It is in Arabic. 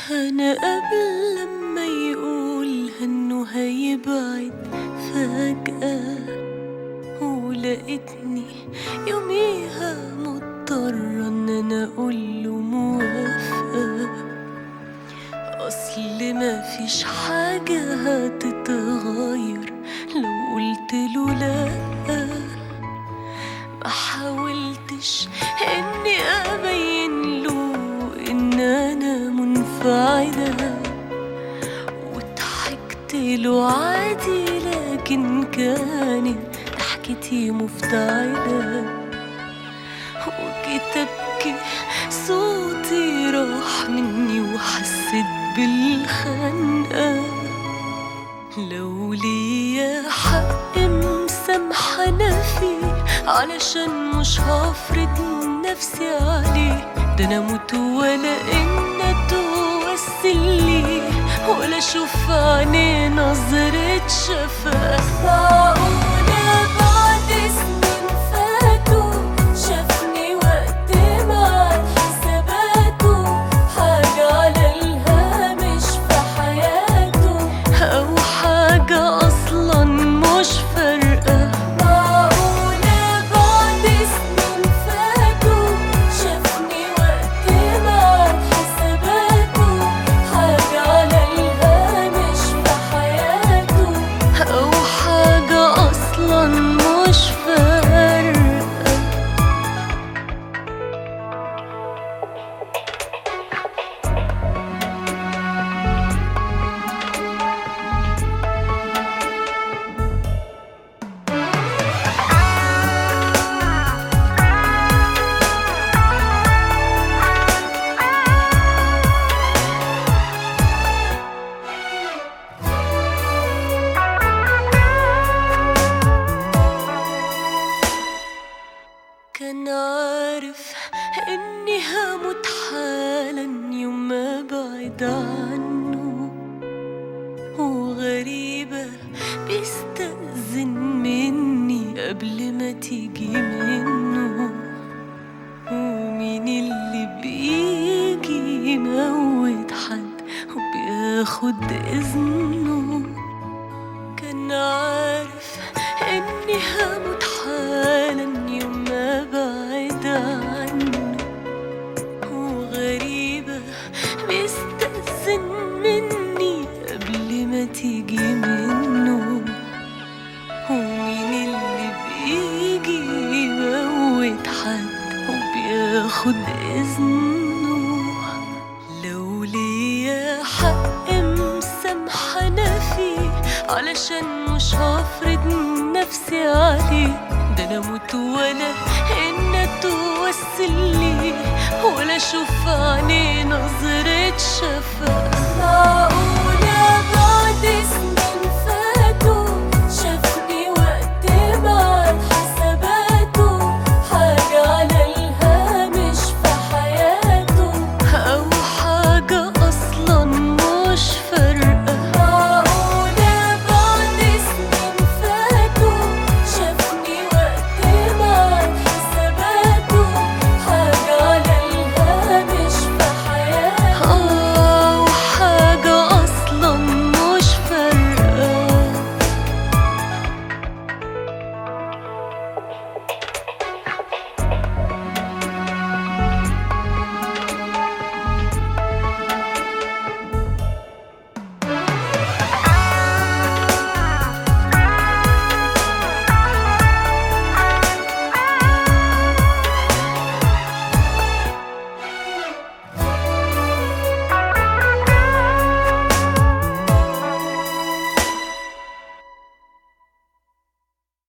أنا قبل لما يقولها إنه هيبعد فجأة، ولقيتني يوميها مضطرة إن أنا أقوله موافقة. أصل مفيش حاجة هتتغير لو قلتله لأ. محاولتش إني أبين له إن أنا منفعلة، وضحكت له عادي لكن كانت ضحكتي مفتعلة. وجيت أبكي صوتي راح مني وحسيت بالخنقة. لو ليا حق مسامحة أنا فيه، علشان مش هفرض نفسي عليه. ده أنا أموت ولا إن أتوسل ليه، ولا أشوف عينيه نظرة شفقة. معقولة بعد سنين فاتوا شافني وقت ما حساباته حاجة على الهامش في حياته، أو حاجة أصلا مش فارقة. معقولة بعد سنين فاتوا شافني وقت ما حساباته حاجة على الهامش في حياته، أو حاجة أصلا مش فارقة. كان عارف إني هموت حالا يوم ما بعد عنه، وغريبة بيستأذن مني قبل ما تيجي منه. ومين اللي بيجي يموت حد وبياخد إذنه؟ كان عارف إني هموت حالا يوم ما بعد عنه، وغريبة بيستأذن مني قبل ما تيجي منه. ومين اللي بيجي يموت حد وبياخد إذنه؟ لو ليا حق مسامحة أنا فيه، علشان مش هفرض نفسي عليه. ده أنا أموت ولا إن أتوسل ليه، ولا أشوف عينيه نظرة شفقة.